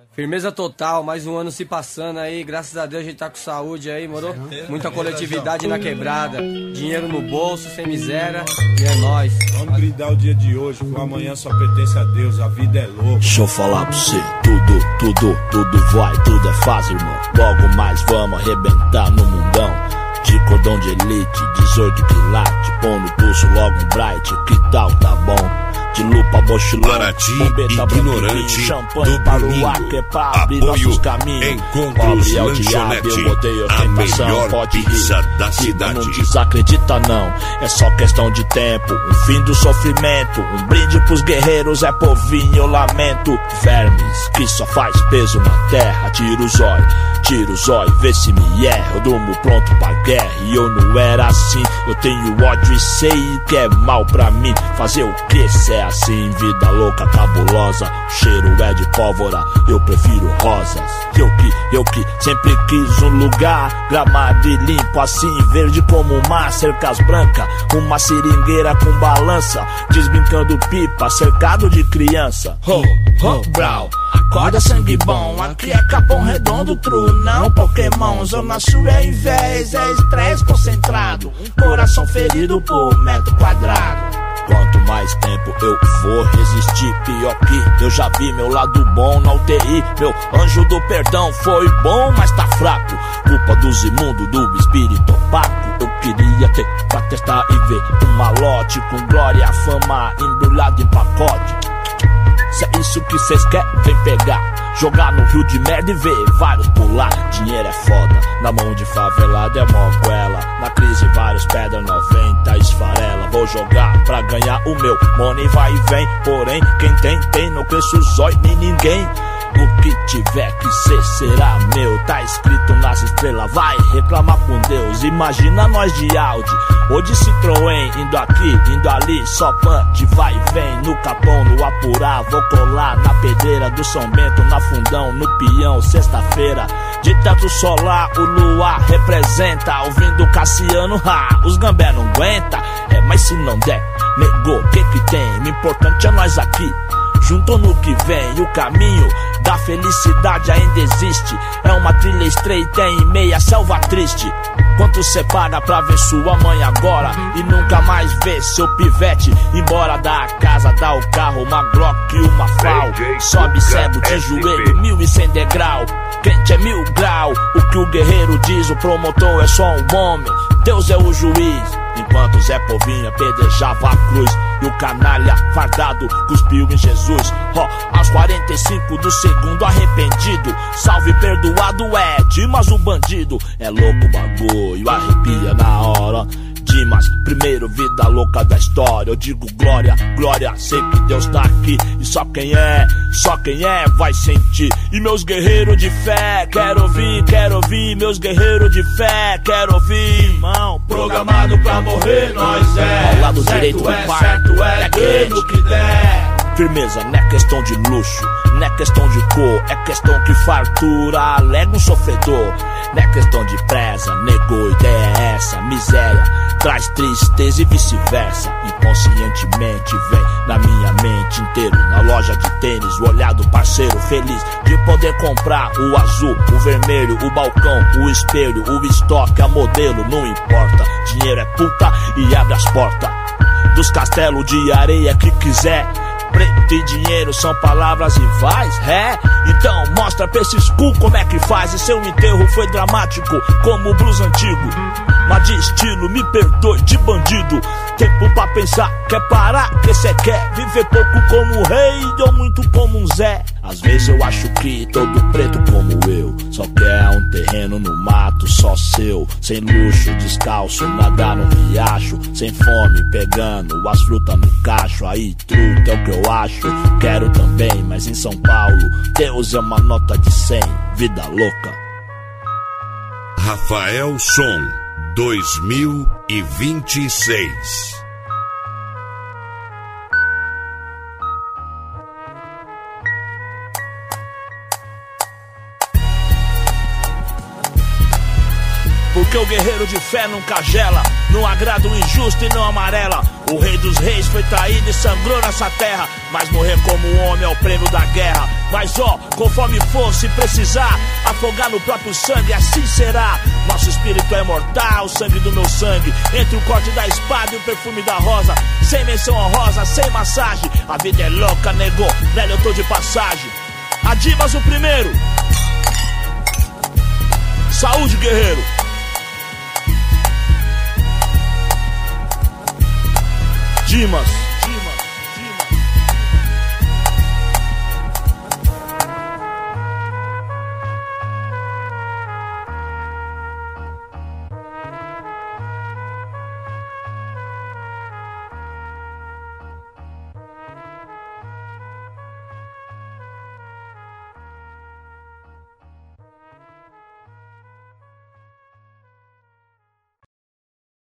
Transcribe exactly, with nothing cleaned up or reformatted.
Firmeza total, mais um ano se passando aí, graças a Deus a gente tá com saúde aí, moro? Muita coletividade na quebrada, dinheiro no bolso, sem miséria, e é nóis. Vamos brindar o dia de hoje, que o amanhã só pertence a Deus, a vida é louca. Deixa eu falar pra você, tudo, tudo, tudo vai, tudo é fácil, irmão. Logo mais vamos arrebentar no mundão. De cordão de elite, dezoito quilates, pão no pulso logo um bright, que tal, tá bom? De lupa, mochilão, Paraty, ignorante champanhe do para domingo. o ar, que é pra abrir Apoio nossos caminhos. Encontros Pobre é o diabo, eu Lanchonete, odeio a ostentação, melhor pode pizza rir. da Não cidade. desacredita não, é só questão de tempo. Um fim do sofrimento, um brinde pros guerreiros, é povinho, eu lamento. Vermes, que só faz peso na terra. Tira o zóio, tira o zóio, vê se me erra. Eu durmo pronto pra guerra e eu não era assim. Eu tenho ódio e sei que é mal pra mim. Fazer o que se é assim, vida louca, cabulosa. O cheiro é de pólvora, eu prefiro rosas. Eu que, eu que sempre quis um lugar gramado e limpo assim, verde como o mar, cercas brancas, uma seringueira com balança, desbrincando pipa, cercado de criança. Ho, ho, brau, acorda sangue bom, aqui é Capão Redondo, true, não Pokémon. Zona Sul é inveja, é estresse concentrado, um coração ferido por metro quadrado. Quanto mais tempo eu vou resistir, pior que eu já vi meu lado bom na U T I. Meu anjo do perdão foi bom, mas tá fraco. Culpa dos imundos, do espírito opaco. Eu queria ter pra testar e ver um malote com glória, fama embrulhado em pacote. Se é isso que cês querem, vem pegar. Jogar no rio de merda e ver vários pular. Dinheiro é foda, na mão de favelado é mó goela. Na crise vários pedra noventa esfarela. Vou jogar pra ganhar o meu, money vai e vem. Porém, quem tem, tem, não cresce o zóio nem ninguém. O que tiver que ser será meu, tá escrito nas estrelas, vai reclamar com Deus. Imagina nós de Audi ou de Citroën, indo aqui, indo ali, só punch, vai e vem. No Capão, no Apurá, vou colar na pedreira do São Bento, na Fundão, no Peão, sexta-feira. De teto solar, o luar representa, ouvindo Cassiano, ha, os gambé não aguenta. É, mas se não der, negou, o que que tem? O importante é nós aqui. Junto no que vem, o caminho da felicidade ainda existe. É uma trilha estreita em meia selva triste. Quanto separa pra ver sua mãe agora e nunca mais ver seu pivete embora da casa, dá o carro, uma Glock e uma Fal. Sobe cego de joelho, mil e cem degrau. Quente é mil grau, o que o guerreiro diz, o promotor é só um homem, Deus é o juiz. Enquanto Zé Povinho apedrejava a cruz e o canalha fardado cuspiu em Jesus. Ó, oh, aos quarenta e cinco do segundo arrependido, salve perdoado é Dimas o bandido. É louco o bagulho, arrepia na hora. Dimas, primeiro vida louca da história. Eu digo glória, glória, sei que Deus tá aqui. E só quem é, só quem é vai sentir. E meus guerreiros de fé, quero ouvir, quero ouvir. Meus guerreiros de fé, quero ouvir. Irmão, programado pra morrer nós é. Ao lado certo direito é, do certo é, é quente no que der. Firmeza, não é questão de luxo, não é questão de cor, é questão que fartura alega um sofredor. Não é questão de presa, negou, ideia é essa. Miséria traz tristeza e vice-versa. Inconscientemente vem na minha mente inteiro. Na loja de tênis, o olhar do parceiro feliz de poder comprar o azul, o vermelho, o balcão, o espelho, o estoque, a modelo, não importa. Dinheiro é puta e abre as portas dos castelos de areia que quiser. Preto e dinheiro são palavras rivais, é? Então mostra pra esses cu como é que faz. E seu enterro foi dramático como o blues antigo, mas de estilo, me perdoe, de bandido. Tempo pra pensar, quer parar, que cê quer viver pouco como um rei ou muito como um Zé. Às vezes eu acho que todo preto como eu só quer um terreno no mato só seu, sem luxo, descalço, nadar no riacho, sem fome, pegando as frutas no cacho. Aí truta é o que eu acho, quero também, mas em São Paulo Deus é uma nota de cem, vida louca. Rafael Som dois mil e vinte e seis. Porque o guerreiro de fé nunca gela, não agrada o injusto e não amarela. O rei dos reis foi traído e sangrou nessa terra, mas morrer como um homem é o prêmio da guerra. Mas ó, conforme for, se precisar afogar no próprio sangue, assim será. Nosso espírito é mortal, o sangue do meu sangue, entre o corte da espada e o perfume da rosa. Sem menção honrosa, sem massagem, a vida é louca, negou, nela eu tô de passagem. A Dimas o primeiro. Saúde, guerreiro. Dimas.